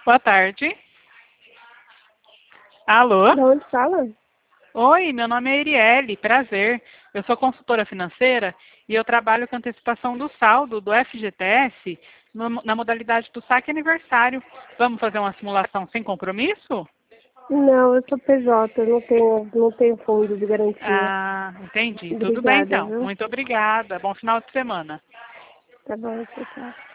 Boa tarde. Alô? Da onde fala? Oi, meu nome é Erielle, prazer. Eu sou consultora financeira e eu trabalho com antecipação do saldo do FGTS na modalidade do saque aniversário. Vamos fazer uma simulação sem compromisso? Não, eu sou PJ, não tenho fundo de garantia. Ah, entendi. Tudo bem Obrigada, então. viu? Muito obrigada. Bom final de semana. Tá bom, tchau, tchau.